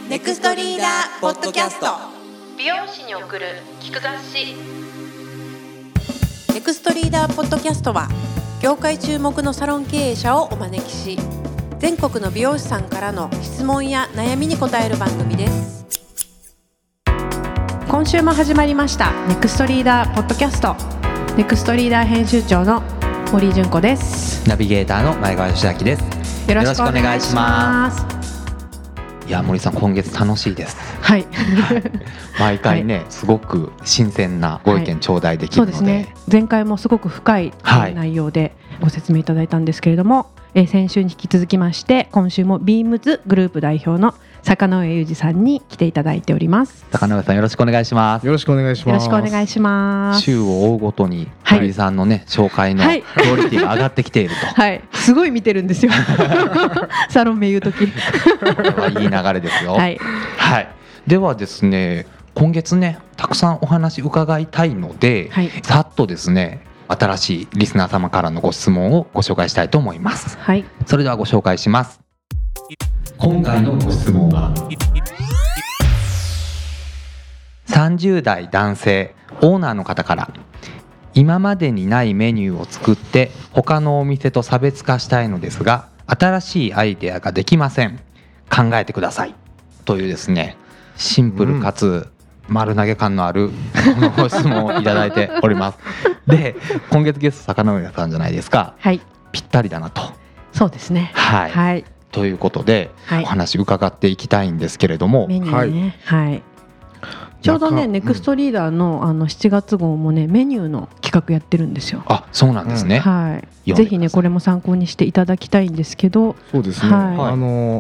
ネクストリーダーポッドキャスト。 美容師に送る聞く雑誌。 ネクストリーダーポッドキャストは業界注目のサロン経営者をお招きし、全国の美容師さんからの質問や悩みに答える番組です。今週も始まりましたネクストリーダーポッドキャスト。ネクストリーダー編集長の森純子です。 ナビゲーターの前川義明です。 よろしくお願いします。 いや森さん、今月楽しいです。 はい、 毎回ね、すごく新鮮なご意見頂戴できるので、 そうですね、前回もすごく深い内容でご説明いただいたんですけれども、先週に引き続きまして今週もビームズグループ代表の坂上裕二さんに来ていただいております。 坂上さん、よろしくお願いします。 よろしくお願いします。 よろしくお願いします。 週を追うごとに森さんのね、紹介のクオリティが上がってきていると、 はい、すごい見てるんですよサロン名言うときいい流れですよ。 はい、 はい、ではですね、今月ねたくさんお話伺いたいので、はい、さっとですね新しいリスナー様からのご質問をご紹介したいと思います。 はい、 それではご紹介します。今回のご質問は30代男性オーナーの方から、今までにないメニューを作って他のお店と差別化したいのですが新しいアイデアができません、考えてくださいというですね、シンプルかつ丸投げ感のあるご質問をいただいておりますで、今月ゲスト坂上さんじゃないですか。 はい、 ぴったりだなと。 そうですね、 はい、はい、ということで、はい、お話伺っていきたいんですけれども、 メニューね、はい、ちょうどねネクストリーダーの7月号もねメニューの企画やってるんですよ。 あ、そうなんですね。 はい、ぜひねこれも参考にしていただきたいんですけど。 そうですね、はい、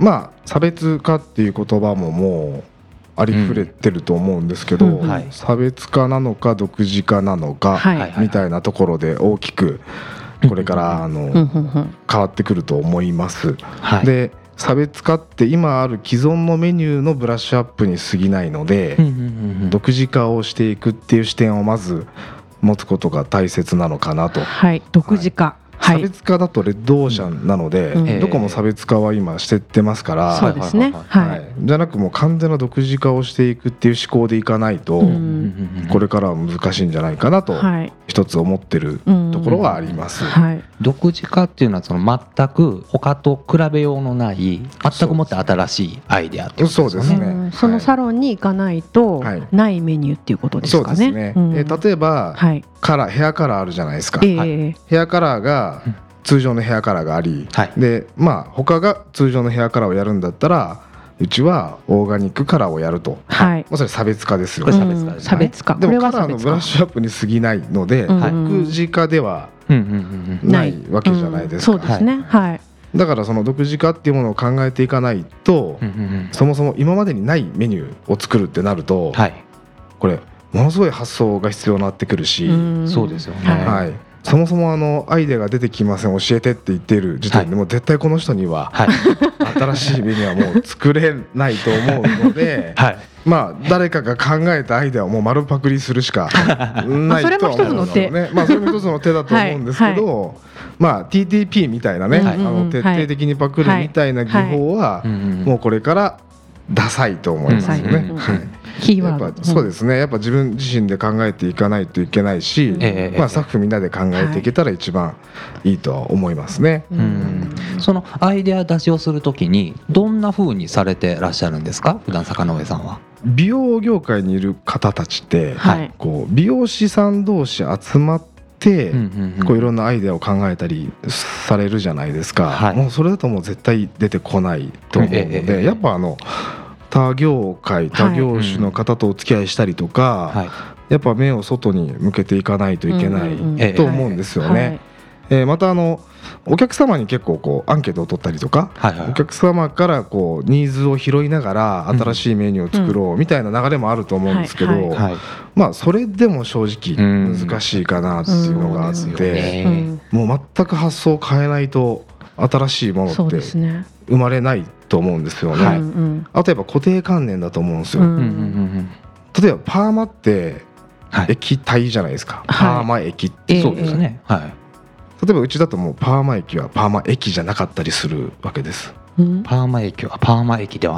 まあ差別化っていう言葉ももうありふれてると思うんですけど、はい、差別化なのか独自化なのか、はい、みたいなところで大きくこれから変わってくると思います。はい、で差別化って今ある既存のメニューのブラッシュアップに過ぎないので、独自化をしていくっていう視点をまず持つことが大切なのかなと。 はい、独自化、 差別化だとレッドオーシャンなので、どこも差別化は今してってますから、 そうですね、はい、 じゃなくもう完全な独自化をしていくっていう思考でいかないと、これからは難しいんじゃないかなと一つ思ってるところはあります。 はい、 独自化っていうのはその全く他と比べようのない全くもって新しいアイデアってことですよね。 そうですね、 そのサロンに行かないとないメニューっていうことですかね。 そうですね、例えば、はい、ヘアカラーあるじゃないですか。ヘアカラーが通常のヘアカラーがあり、はい、で他が通常のヘアカラーをやるんだったらうちはオーガニックカラーをやると、はい、それ差別化ですよね。 差別化、 でもカラーのブラッシュアップに過ぎないので、独自化ではないわけじゃないですか。 そうですね、はい、 だからその独自化っていうものを考えていかないと、そもそも今までにないメニューを作るってなると、はい、これものすごい発想が必要になってくるし、 そうですよね、 はい、そもそもアイデアが出てきません教えてって言っている時点でもう絶対この人には新しいメニューはもう作れないと思うので、はい、誰かが考えたアイデアをもう丸パクリするしかないとは思うんだろうね。それも一つの手だと思うんですけど、TTP みたいなね、徹底的にパクるみたいな技法はもうこれからダサいと思いますよね。 キーワード、 そうですね、やっぱ自分自身で考えていかないといけないし、スタッフみんなで考えていけたら一番いいとは思いますね。 そのアイデア出しをするときにどんな風にされてらっしゃるんですか、普段坂上さんは。 美容業界にいる方たちって、こう美容師さん同士集まってこういろんなアイデアを考えたりされるじゃないですか。もうそれだともう絶対出てこないと思うので、やっぱ他業界他業種の方とお付き合いしたりとか、やっぱ目を外に向けていかないといけないと思うんですよね。またお客様に結構こうアンケートを取ったりとか、お客様からこうニーズを拾いながら新しいメニューを作ろうみたいな流れもあると思うんですけど、それでも正直難しいかなっていうのがあって、もう全く発想を変えないと新しいものって生まれないと思うんですよね。あとやっぱ固定観念だと思うんですよ。例えばパーマって液体じゃないですか、パーマ液って。 そうですね、 例えばうちだともうパーマ液はパーマ液じゃなかったりするわけです。 パーマ液はパーマ液ではない。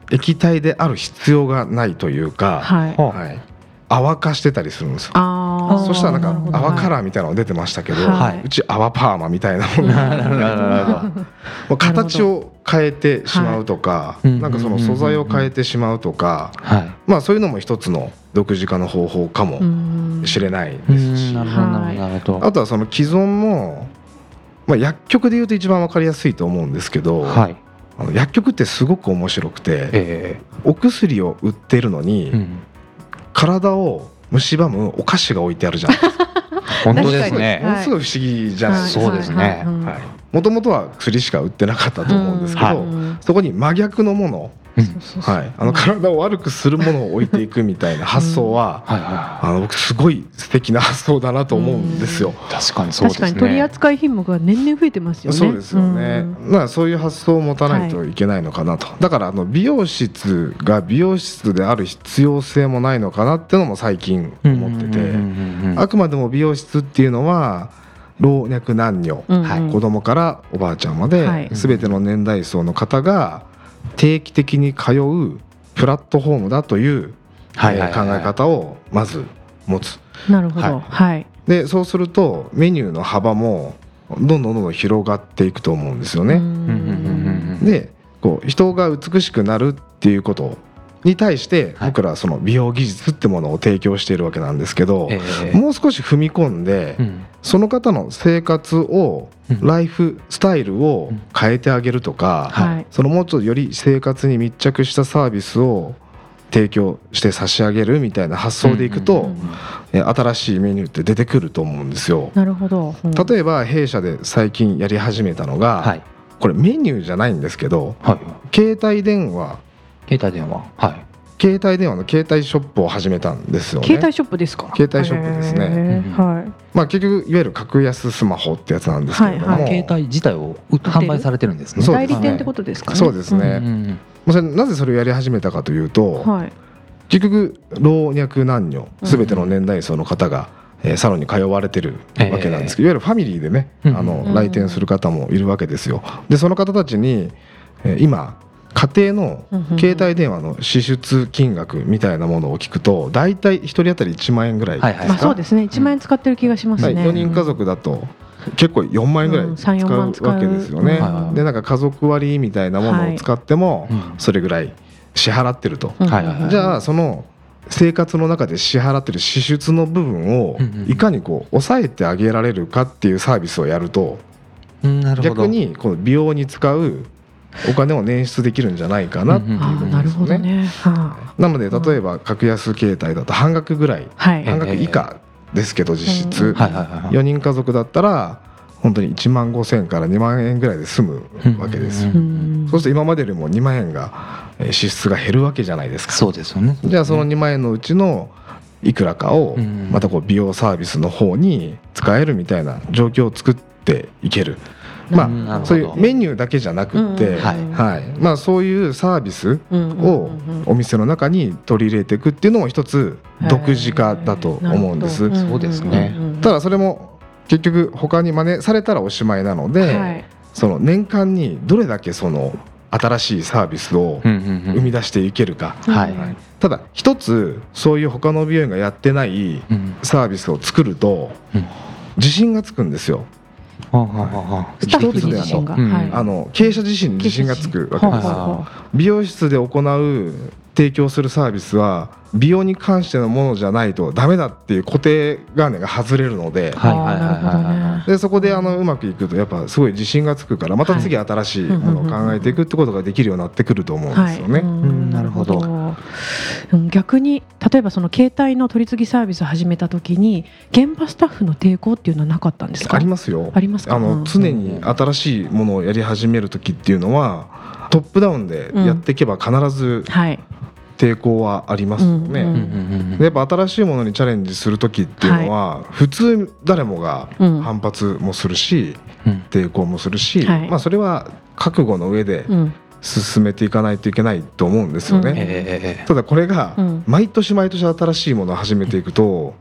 液体である必要がないというか、泡化してたりするんですよ。そしたらなんか泡カラーみたいなのが出てましたけど、うち泡パーマみたいなもの形を変えてしまうとか、なんかその素材を変えてしまうとか、まあそういうのも一つの独自化の方法かもしれないですし、あとはその既存の、まあ、薬局でいうと一番わかりやすいと思うんですけど、薬局ってすごく面白くて、お薬を売ってるのに、体を蝕むお菓子が置いてあるじゃないですか。 本当ですね。 ものすごい不思議じゃないですか。 そうですね。 もともとは薬しか売ってなかったと思うんですけど、そこに真逆のもの、体を悪くするものを置いていくみたいな発想は、僕すごい素敵な発想だなと思うんですよ。 確かにそうですね。 確かに取扱品目が年々増えてますよね。 そうですよね。そういう発想を持たないといけないのかなと。だから美容室が美容室である必要性もないのかなっていうのも最近思ってて、あくまでも美容室っていうのは老若男女、子供からおばあちゃんまで全ての年代層の方が定期的に通うプラットフォームだという考え方をまず持つ。 なるほど。 でそうするとメニューの幅もどんどん広がっていくと思うんですよね。でこう人が美しくなるっていうことに対して僕らはその美容技術ってものを提供しているわけなんですけど、もう少し踏み込んでその方の生活をライフスタイルを変えてあげるとか、そのもうちょっとより生活に密着したサービスを提供して差し上げるみたいな発想でいくと、新しいメニューって出てくると思うんですよ。 なるほど。 例えば弊社で最近やり始めたのが、これメニューじゃないんですけど、携帯電話の携帯ショップを始めたんですよね。 携帯ショップですか。 携帯ショップですね。まあ結局いわゆる格安スマホってやつなんですけれども、 携帯自体を販売されてるんですね。 代理店ってことですかね。 そうですね。なぜそれをやり始めたかというと、結局老若男女全ての年代層の方がサロンに通われてるわけなんですけど、いわゆるファミリーでね来店する方もいるわけですよ。でその方たちに今家庭の携帯電話の支出金額みたいなものを聞くと大体1人当たり1万円ぐらいですか。 そうですね。1万円使ってる気がしますね。 4人家族だと結構4万円ぐらい使うわけですよね。でなんか家族割みたいなものを使ってもそれぐらい支払ってると。じゃあその生活の中で支払ってる支出の部分をいかにこう抑えてあげられるかっていうサービスをやると、逆にこの美容に使うお金を捻出できるんじゃないかなっていうことですよね。なので例えば格安携帯だと半額ぐらい、半額以下ですけど実質4人家族だったら本当に1万5,000円から2万円ぐらいで済むわけですよ。そうすると今までよりも2万円が支出が減るわけじゃないですか。 そうですよね。 じゃあその2万円のうちのいくらかをまたこう美容サービスの方に使えるみたいな状況を作っていける。そういうメニューだけじゃなくって、そういうサービスをお店の中に取り入れていくっていうのも一つ独自化だと思うんです。 そうですね。 ただそれも結局他に真似されたらおしまいなので、その年間にどれだけその新しいサービスを生み出していけるか。ただ一つそういう他の美容院がやってないサービスを作ると自信がつくんですよ。一つで経営者自身に自信がつくわけですよ。美容室で行う提供するサービスは美容に関してのものじゃないとダメだっていう固定概念が外れるので、そこでうまくいくとやっぱすごい自信がつくからまた次新しいものを考えていくってことができるようになってくると思うんですよね。 なるほど。 逆に例えばその携帯の取り次ぎサービスを始めた時に現場スタッフの抵抗っていうのはなかったんですか？ ありますよ。 ありますか？ 常に新しいものをやり始める時っていうのはトップダウンでやっていけば必ず抵抗はありますよね。やっぱ新しいものにチャレンジする時っていうのは普通誰もが反発もするし抵抗もするし、それは覚悟の上で進めていかないといけないと思うんですよね。ただこれが毎年毎年新しいものを始めていくと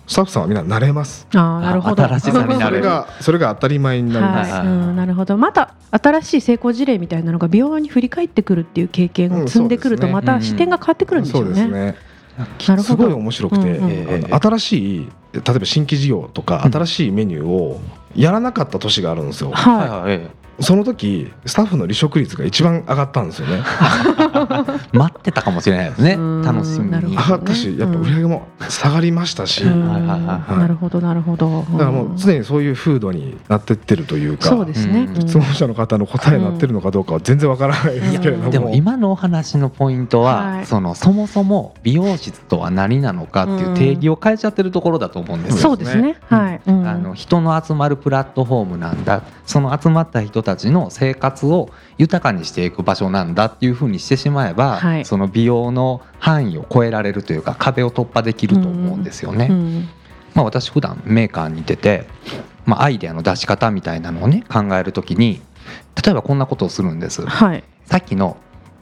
スタッフさんはみんな慣れます。 なるほど。 新しさになる。 それが当たり前になります。 なるほど。また新しい成功事例みたいなのが美容に振り返ってくるっていう経験を積んでくると、また視点が変わってくるんですよね。 そうですね。すごい面白くて、新しい例えば新規事業とか新しいメニューをやらなかった年があるんですよ。その時スタッフの離職率が一番上がったんですよね。 待ってたかもしれないですね。楽しみに上がったし、やっぱ売り上げも下がりましたし。 なるほどなるほど。 だからもう常にそういう風土になってってるというか。 そうですね。 質問者の方の答えになってるのかどうかは全然わからないですけれども。 でも今のお話のポイントは、そもそも美容室とは何なのかっていう定義を変えちゃってるところだと思うんですよ。 そうですね。はい。 人の集まるプラットフォームなんだ。その集まった人たちの生活を豊かにしていく場所なんだっていうふうにしてしまえば、その美容の範囲を超えられるというか壁を突破できると思うんですよね。私普段メーカーにいてて、アイデアの出し方みたいなのをね考えるときに、例えばこんなことをするんです。さっきの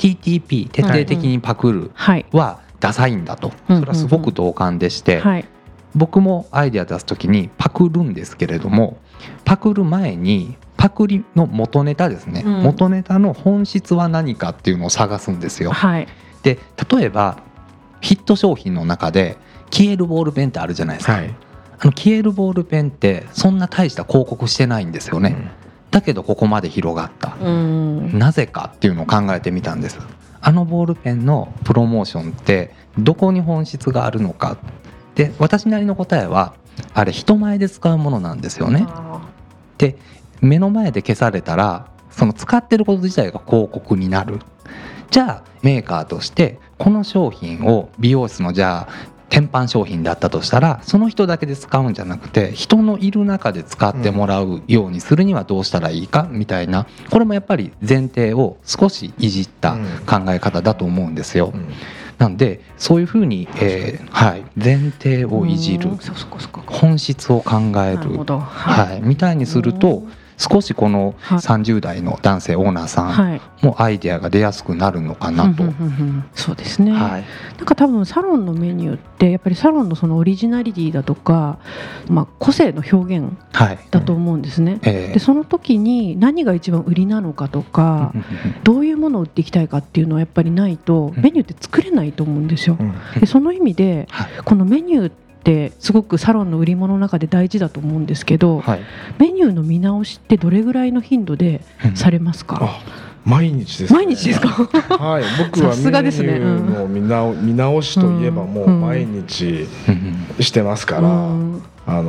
TTP 徹底的にパクるはダサいんだと、それはすごく同感でして、僕もアイデア出すときにパクるんですけれども、パクる前にパクリの元ネタですね、元ネタの本質は何かっていうのを探すんですよ。で例えばヒット商品の中で消えるボールペンってあるじゃないですか。消えるボールペンってそんな大した広告してないんですよね。だけどここまで広がった、なぜかっていうのを考えてみたんです。あのボールペンのプロモーションってどこに本質があるのか。で私なりの答えはあれ人前で使うものなんですよね。で目の前で消されたらその使ってること自体が広告になる。じゃあメーカーとしてこの商品を美容室のじゃあ天板商品だったとしたら、その人だけで使うんじゃなくて人のいる中で使ってもらうようにするにはどうしたらいいかみたいな、これもやっぱり前提を少しいじった考え方だと思うんですよ。なんでそういうふうに、前提をいじる、本質を考える、みたいにすると少しこの30代の男性オーナーさんもアイデアが出やすくなるのかなと。 そうですね。なんか多分サロンのメニューってやっぱりサロンのそのオリジナリティだとか、個性の表現だと思うんですね。でその時に何が一番売りなのかとか、どういうものを売っていきたいかっていうのはやっぱりないとメニューって作れないと思うんですよ。でその意味でこのメニューってすごくサロンの売り物の中で大事だと思うんですけど、メニューの見直しってどれぐらいの頻度でされますか？ 毎日ですね。 毎日ですか？ はい、僕はメニューの見直しといえばもう毎日してますから、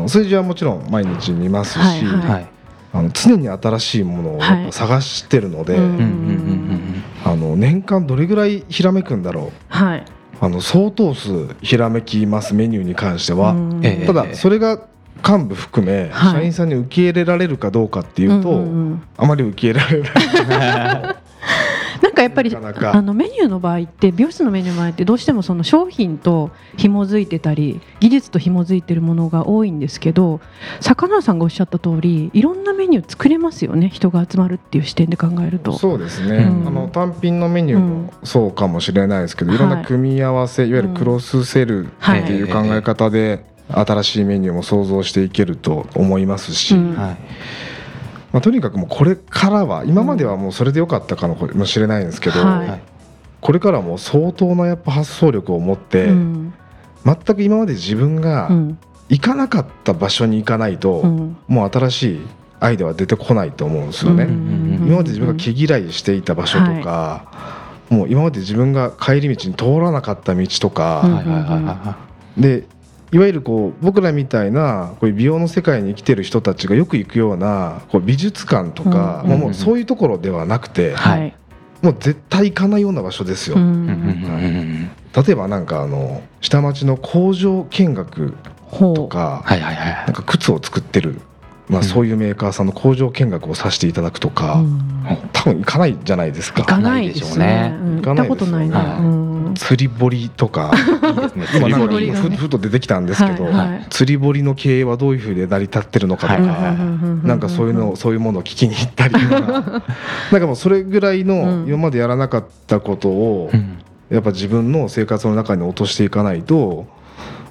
数字はもちろん毎日見ますし、常に新しいものをやっぱ探してるので、年間どれぐらいひらめくんだろう。相当数ひらめきますメニューに関しては。ただそれが幹部含め社員さんに受け入れられるかどうかっていうと、あまり受け入れられない。 なんかやっぱりメニューの場合って美容室のメニューの場合ってどうしてもその商品と紐づいてたり技術と紐づいてるものが多いんですけど、坂上さんがおっしゃった通りいろんなメニュー作れますよね。人が集まるっていう視点で考えると。 そうですね、単品のメニューもそうかもしれないですけど、いろんな組み合わせ、いわゆるクロスセルっていう考え方で新しいメニューも想像していけると思いますし、とにかくもうこれからは、今まではもうそれでよかったかもしれないんですけど、これからもう相当なやっぱ発想力を持って、全く今まで自分が行かなかった場所に行かないと、もう新しいアイデアは出てこないと思うんですよね。今まで自分が毛嫌いしていた場所とか、もう今まで自分が帰り道に通らなかった道とかで、いわゆるこう僕らみたいなこういう美容の世界に生きてる人たちがよく行くようなこう美術館とか、もうそういうところではなくて、もう絶対行かないような場所ですよ。例えばなんか下町の工場見学とか、なんか靴を作ってる、そういうメーカーさんの工場見学をさせていただくとか、多分行かないじゃないですか。 行かないでしょうね。行ったことないな。 釣り堀とか今なんかふと出てきたんですけど、釣り堀の経営はどういうふうで成り立ってるのかとか、なんかそういうものを聞きに行ったりとかなんかもうそれぐらいの今までやらなかったことをやっぱ自分の生活の中に落としていかないと、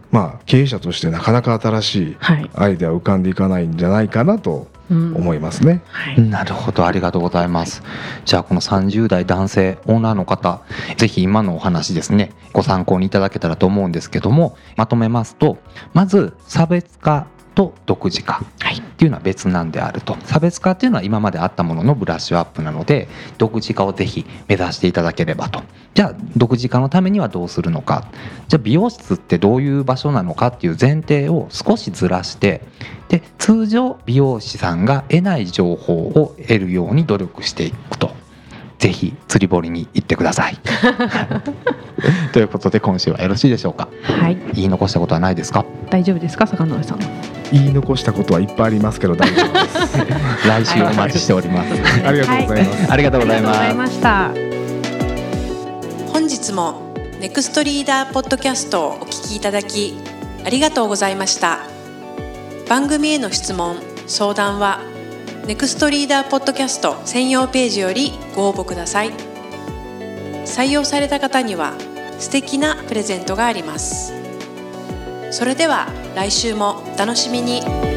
経営者としてなかなか新しいアイデア浮かんでいかないんじゃないかなと思いますね。 なるほど、ありがとうございます。じゃあこの30代男性オーナーの方、ぜひ今のお話ですね、ご参考にいただけたらと思うんですけども、まとめますと、まず差別化と独自化っていうのは別なんであると。差別化っていうのは今まであったもののブラッシュアップなので、独自化をぜひ目指していただければと。じゃあ独自化のためにはどうするのか、じゃあ美容室ってどういう場所なのかっていう前提を少しずらして、で通常美容師さんが得ない情報を得るように努力していくと。ぜひ釣り堀に行ってくださいということで、今週はよろしいでしょうか。 はい。 言い残したことはないですか？ 大丈夫ですか、坂上さん。 言い残したことはいっぱいありますけど大丈夫です来週お待ちしておりますありがとうございます、 ありがとうございました。 本日もネクストリーダーポッドキャストをお聞きいただきありがとうございました。番組への質問・相談はネクストリーダーポッドキャスト専用ページよりご応募ください。採用された方には素敵なプレゼントがあります。それでは来週もお楽しみに。